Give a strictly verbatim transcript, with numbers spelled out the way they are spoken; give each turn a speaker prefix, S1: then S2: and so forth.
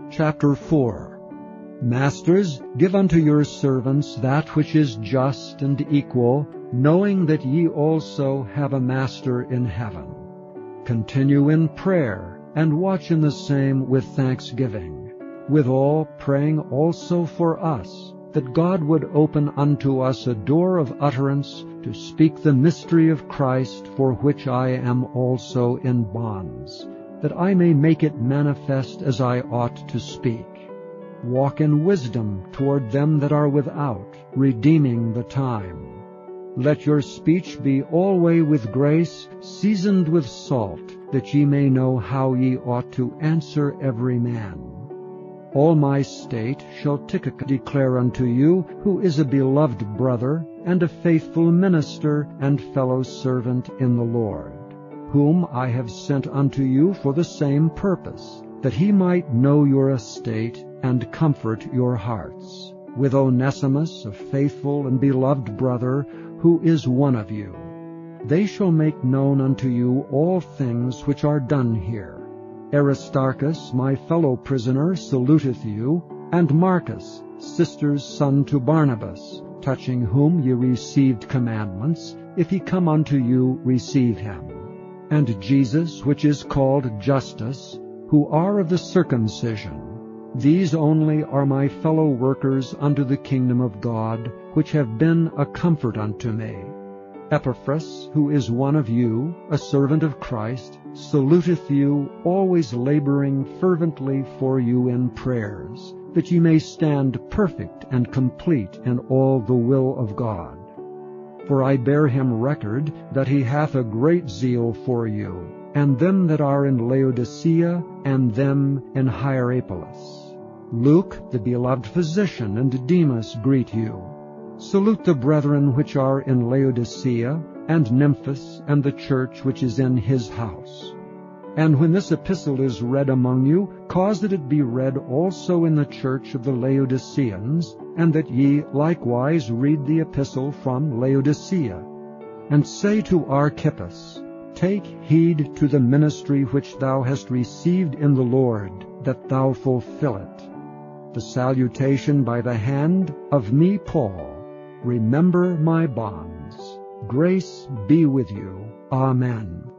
S1: Chapter four. Masters, give unto your servants that which is just and equal, knowing that ye also have a Master in heaven. Continue in prayer, and watch in the same with thanksgiving, withal praying also for us, that God would open unto us a door of utterance to speak the mystery of Christ, for which I am also in bonds, that I may make it manifest as I ought to speak. Walk in wisdom toward them that are without, redeeming the time. Let your speech be alway with grace, seasoned with salt, that ye may know how ye ought to answer every man. All my state shall Tychicus declare unto you, who is a beloved brother, and a faithful minister and fellow servant in the Lord, whom I have sent unto you for the same purpose, that he might know your estate and comfort your hearts, with Onesimus, a faithful and beloved brother, who is one of you. They shall make known unto you all things which are done here. Aristarchus, my fellow prisoner, saluteth you, and Marcus, sister's son to Barnabas, touching whom ye received commandments. If he come unto you, receive him. And Jesus, which is called Justus, who are of the circumcision. These only are my fellow workers unto the kingdom of God, which have been a comfort unto me. Epaphras, who is one of you, a servant of Christ, saluteth you, always laboring fervently for you in prayers, that ye may stand perfect and complete in all the will of God. For I bear him record that he hath a great zeal for you, and them that are in Laodicea, and them in Hierapolis. Luke, the beloved physician, and Demas greet you. Salute the brethren which are in Laodicea, and Nymphas, and the church which is in his house. And when this epistle is read among you, cause that it be read also in the church of the Laodiceans, and that ye likewise read the epistle from Laodicea. And say to Archippus, Take heed to the ministry which thou hast received in the Lord, that thou fulfill it. The salutation by the hand of me, Paul. Remember my bonds. Grace be with you. Amen.